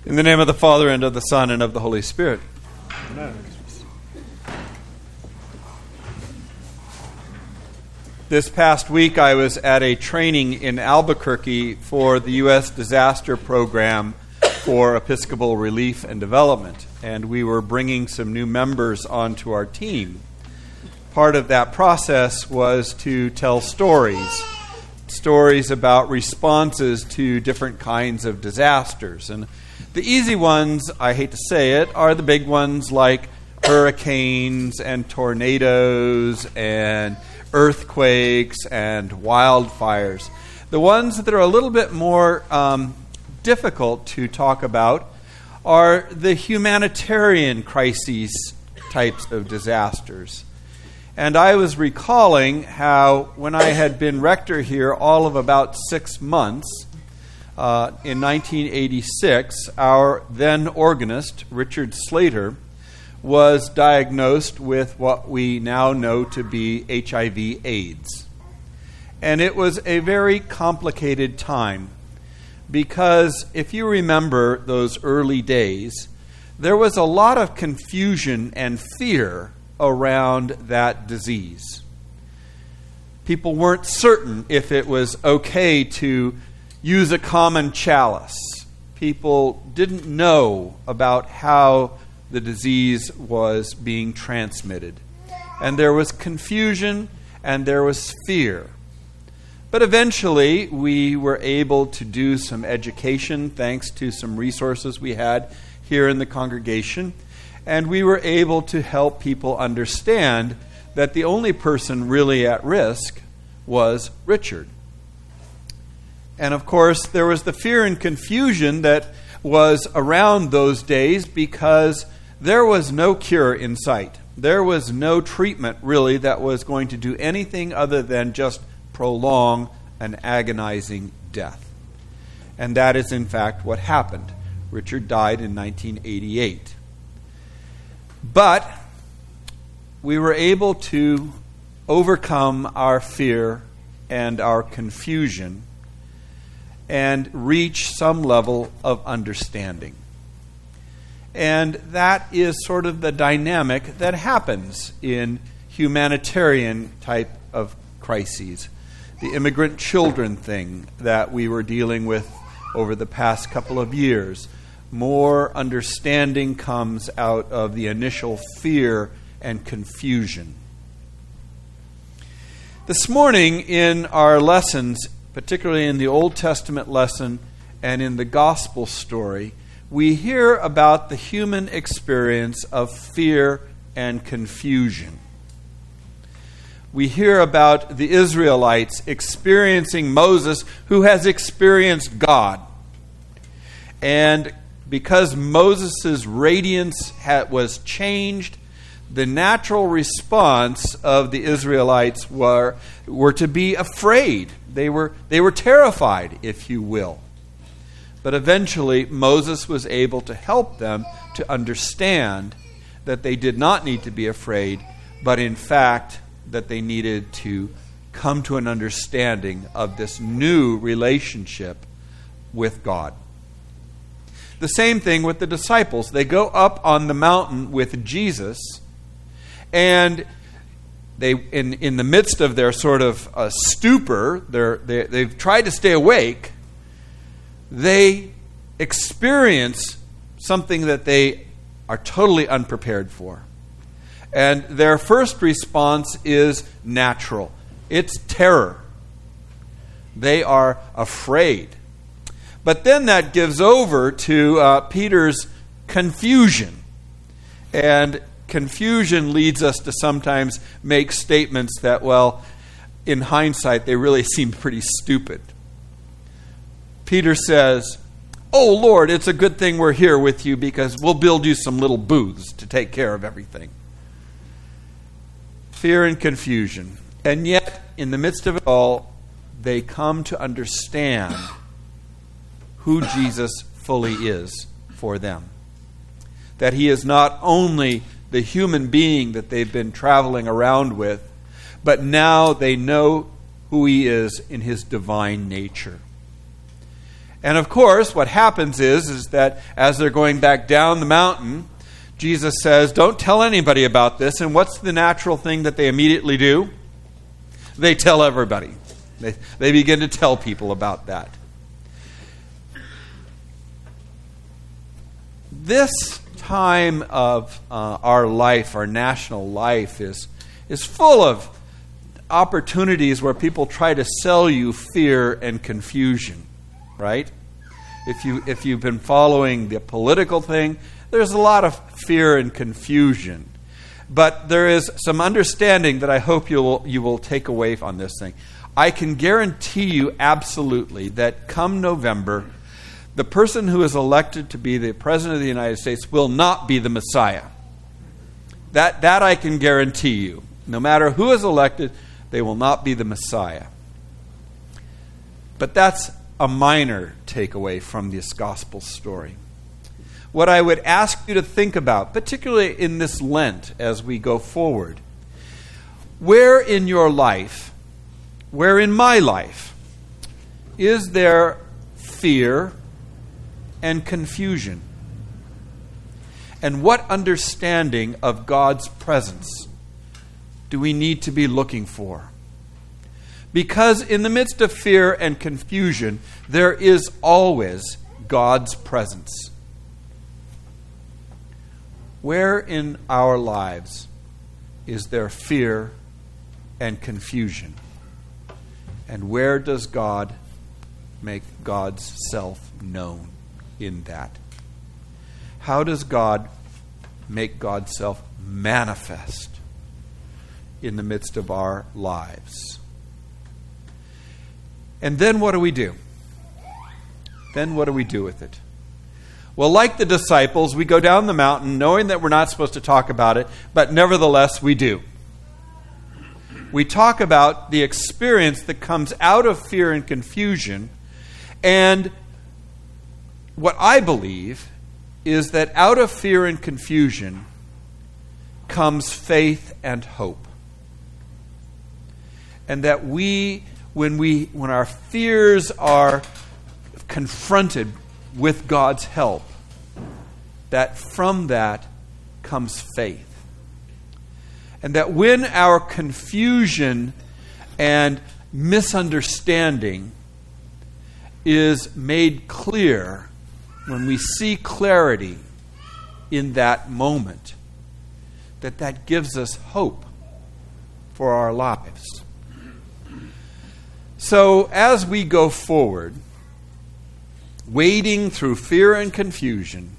In the name of the Father, and of the Son, and of the Holy Spirit. Amen. This past week, I was at a training in Albuquerque for the U.S. Disaster Program for Episcopal Relief and Development, and we were bringing some new members onto our team. Part of that process was to tell stories about responses to different kinds of disasters. And the easy ones, I hate to say it, are the big ones like hurricanes and tornadoes and earthquakes and wildfires. The ones that are a little bit more difficult to talk about are the humanitarian crises types of disasters. And I was recalling how when I had been rector here all of about 6 months, in 1986, our then organist, Richard Slater, was diagnosed with what we now know to be HIV/AIDS. And it was a very complicated time because if you remember those early days, there was a lot of confusion and fear around that disease. People weren't certain if it was okay to use a common chalice. People didn't know about how the disease was being transmitted. And there was confusion and there was fear. But eventually we were able to do some education thanks to some resources we had here in the congregation. And we were able to help people understand that the only person really at risk was Richard. And of course, there was the fear and confusion that was around those days because there was no cure in sight. There was no treatment, really, that was going to do anything other than just prolong an agonizing death. And that is, in fact, what happened. Richard died in 1988. But we were able to overcome our fear and our confusion and reach some level of understanding. And that is sort of the dynamic that happens in humanitarian type of crises. The immigrant children thing that we were dealing with over the past couple of years. More understanding comes out of the initial fear and confusion. This morning in our lessons, particularly in the Old Testament lesson and in the gospel story, we hear about the human experience of fear and confusion. We hear about the Israelites experiencing Moses, who has experienced God. And because Moses' radiance was changed, the natural response of the Israelites were to be afraid. They were terrified, if you will. But eventually, Moses was able to help them to understand that they did not need to be afraid, but in fact, that they needed to come to an understanding of this new relationship with God. The same thing with the disciples. They go up on the mountain with Jesus, and they, in the midst of their sort of stupor, they've tried to stay awake, they experience something that they are totally unprepared for. And their first response is natural. It's terror. They are afraid. But then that gives over to Peter's confusion. And confusion leads us to sometimes make statements that, well, in hindsight, they really seem pretty stupid. Peter says, "Oh, Lord, it's a good thing we're here with you because we'll build you some little booths to take care of everything." Fear and confusion. And yet, in the midst of it all, they come to understand who Jesus fully is for them. That he is not only the human being that they've been traveling around with, but now they know who he is in his divine nature. And of course, what happens is that as they're going back down the mountain, Jesus says, don't tell anybody about this. And what's the natural thing that they immediately do? They tell everybody. They begin to tell people about that. This time of our life, our national life, is full of opportunities where people try to sell you fear and confusion, right? If you've been following the political thing, there's a lot of fear and confusion. But there is some understanding that I hope you will take away on this thing. I can guarantee you absolutely that come November, the person who is elected to be the President of the United States will not be the Messiah. That I can guarantee you. No matter who is elected, they will not be the Messiah. But that's a minor takeaway from this gospel story. What I would ask you to think about, particularly in this Lent as we go forward, where in your life, where in my life, is there fear and confusion? And what understanding of God's presence do we need to be looking for? Because in the midst of fear and confusion, there is always God's presence. Where in our lives is there fear and confusion? And where does God make God's self known in that? How does God make God's self manifest in the midst of our lives? And then what do we do? Then what do we do with it? Well, like the disciples, we go down the mountain knowing that we're not supposed to talk about it, but nevertheless we do. We talk about the experience that comes out of fear and confusion, and what I believe is that out of fear and confusion comes faith and hope. And that when our fears are confronted with God's help, that from that comes faith. And that when our confusion and misunderstanding is made clear, when we see clarity in that moment, that gives us hope for our lives. So as we go forward, wading through fear and confusion,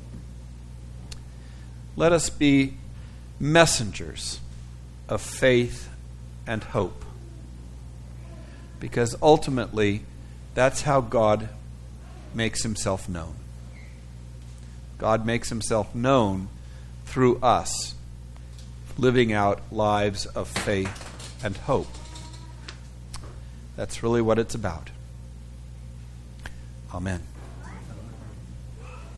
let us be messengers of faith and hope. Because ultimately, that's how God makes himself known. God makes himself known through us, living out lives of faith and hope. That's really what it's about. Amen.